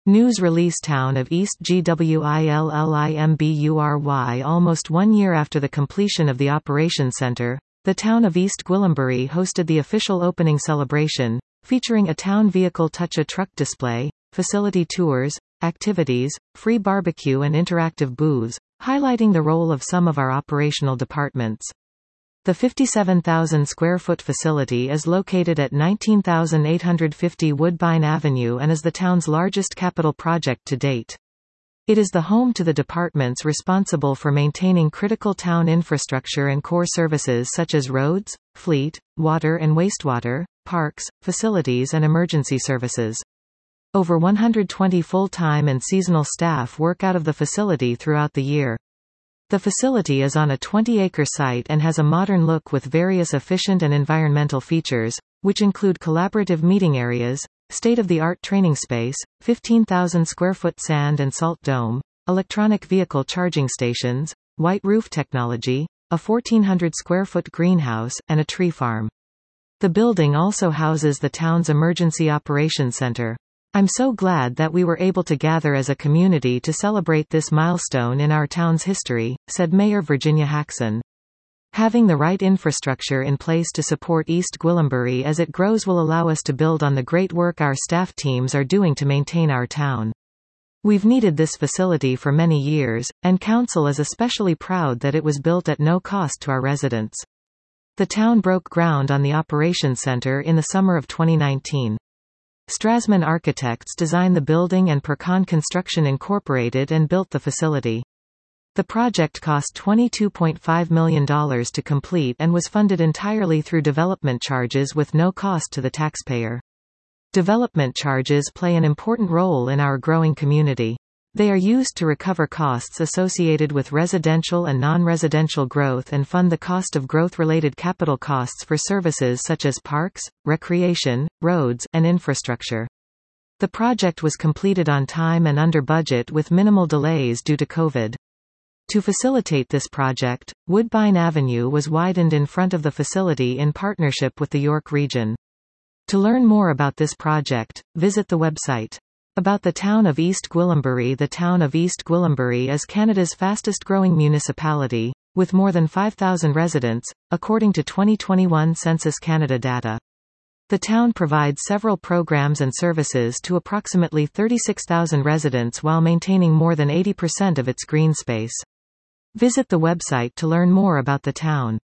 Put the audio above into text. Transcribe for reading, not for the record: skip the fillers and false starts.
News release Town of East Gwillimbury. Almost 1 year after the completion of the Operations Centre, the town of East Gwillimbury hosted the official opening celebration, featuring a town vehicle touch-a-truck display, facility tours, activities, free barbecue and interactive booths, highlighting the role of some of our operational departments. The 57,000 square foot facility is located at 19,850 Woodbine Avenue and is the town's largest capital project to date. It is the home to the departments responsible for maintaining critical town infrastructure and core services such as roads, fleet, water and wastewater, parks, facilities and emergency services. Over 120 full-time and seasonal staff work out of the facility throughout the year. The facility is on a 20-acre site and has a modern look with various efficient and environmental features, which include collaborative meeting areas, state-of-the-art training space, 15,000 square foot sand and salt dome, electronic vehicle charging stations, white roof technology, a 1,400 square foot greenhouse, and a tree farm. The building also houses the town's Emergency Operations Center. I'm so glad that we were able to gather as a community to celebrate this milestone in our town's history, said Mayor Virginia Haxon. Having the right infrastructure in place to support East Gwillimbury as it grows will allow us to build on the great work our staff teams are doing to maintain our town. We've needed this facility for many years, and Council is especially proud that it was built at no cost to our residents. The town broke ground on the Operations Center in the summer of 2019. Strassman Architects designed the building and Percon Construction Incorporated and built the facility. The project cost $22.5 million to complete and was funded entirely through development charges with no cost to the taxpayer. Development charges play an important role in our growing community. They are used to recover costs associated with residential and non-residential growth and fund the cost of growth-related capital costs for services such as parks, recreation, roads, and infrastructure. The project was completed on time and under budget with minimal delays due to COVID. To facilitate this project, Woodbine Avenue was widened in front of the facility in partnership with the York Region. To learn more about this project, visit the website. About the town of East Gwillimbury. The town of East Gwillimbury is Canada's fastest-growing municipality, with more than 5,000 residents, according to 2021 Census Canada data. The town provides several programs and services to approximately 36,000 residents while maintaining more than 80% of its green space. Visit the website to learn more about the town.